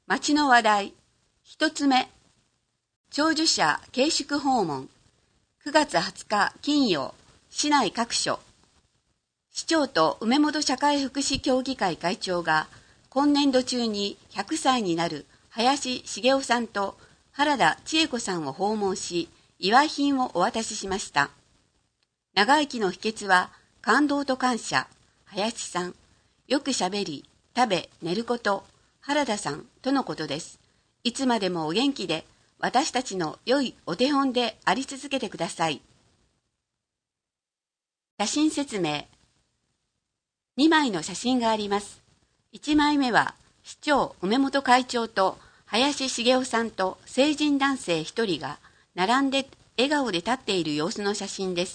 町の話題。一つ目。長寿者慶祝訪問。9月20日金曜、市内各所。市長と梅本社会福祉協議会会長が今年度中に100歳になる林茂雄さんと原田千恵子さんを訪問し、祝い品をお渡ししました。長生きの秘訣は感動と感謝。林さん。よくしゃべり、食べ、寝ること。原田さんとのことです。いつまでもお元気で、私たちの良いお手本であり続けてください。写真説明。2枚の写真があります。1枚目は、市長梅本会長と林茂雄さんと成人男性1人が並んで笑顔で立っている様子の写真です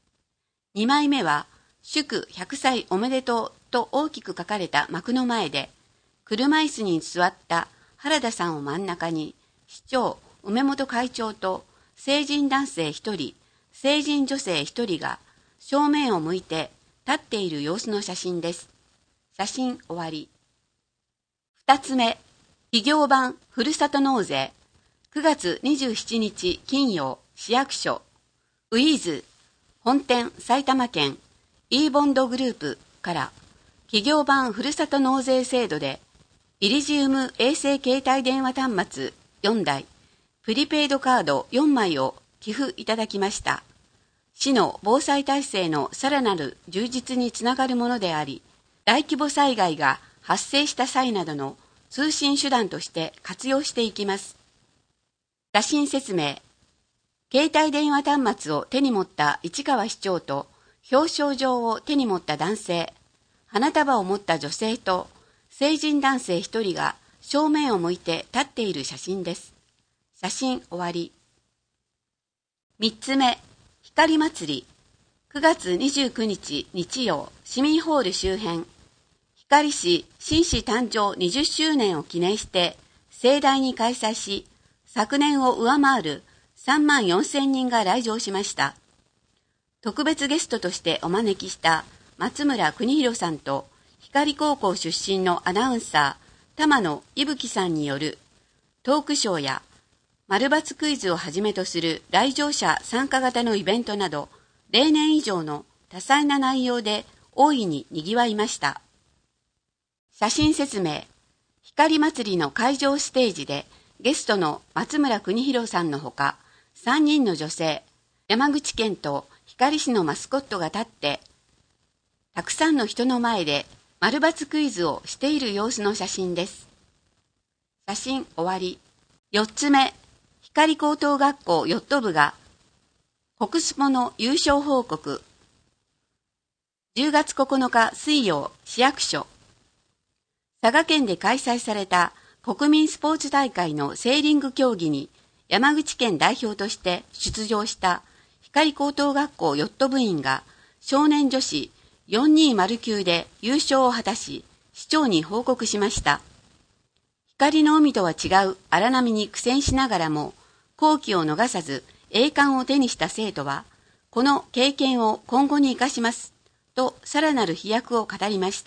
。2枚目は、祝100歳おめでとうと大きく書かれた幕の前で、車椅子に座った原田さんを真ん中に、市長梅本会長と成人男性1人、成人女性1人が正面を向いて立っている様子の写真です。写真終わり。2つ目、企業版ふるさと納税。9月27日金曜、市役所。ウィーズ、本店埼玉県、Eボンドグループから企業版ふるさと納税制度でイリジウム衛星携帯電話端末4台、プリペイドカード4枚を寄付いただきました。市の防災体制のさらなる充実につながるものであり、大規模災害が発生した際などの通信手段として活用していきます。写真説明。携帯電話端末を手に持った市川市長と表彰状を手に持った男性、花束を持った女性と成人男性1人が正面を向いて立っている写真です。写真終わり。3つ目、光祭り。9月29日日曜、市民ホール周辺。光市新市誕生20周年を記念して盛大に開催し、昨年を上回る3万4000人が来場しました。特別ゲストとしてお招きした松村邦弘さんと光高校出身のアナウンサー玉野伊吹さんによるトークショーや丸抜クイズをはじめとする来場者参加型のイベントなど例年以上の多彩な内容で大いに賑わいました。写真説明。光祭りの会場ステージでゲストの松村邦弘さんのほか3人の女性、山口県と光市のマスコットが立って、たくさんの人の前で丸抜クイズをしている様子の写真です。写真終わり。4つ目、光高等学校ヨット部が国スポの優勝報告。10月9日水曜、市役所。佐賀県で開催された国民スポーツ大会のセーリング競技に山口県代表として出場した光高等学校ヨット部員が少年女子4209級で優勝を果たし、市長に報告しました。光の海とは違う荒波に苦戦しながらも、好機を逃さず栄冠を手にした生徒は、この経験を今後に生かします、とさらなる飛躍を語りました。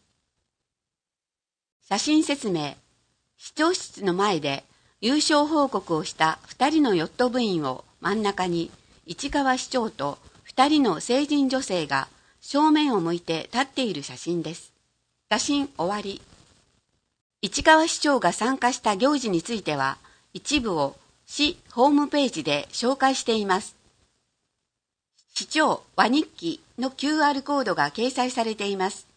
写真説明。市長室の前で優勝報告をした2人のヨット部員を真ん中に、市川市長と2人の成人女性が正面を向いて立っている写真です。写真終わり。市川市長が参加した行事については、一部を市ホームページで紹介しています。市長和日記の QR コードが掲載されています。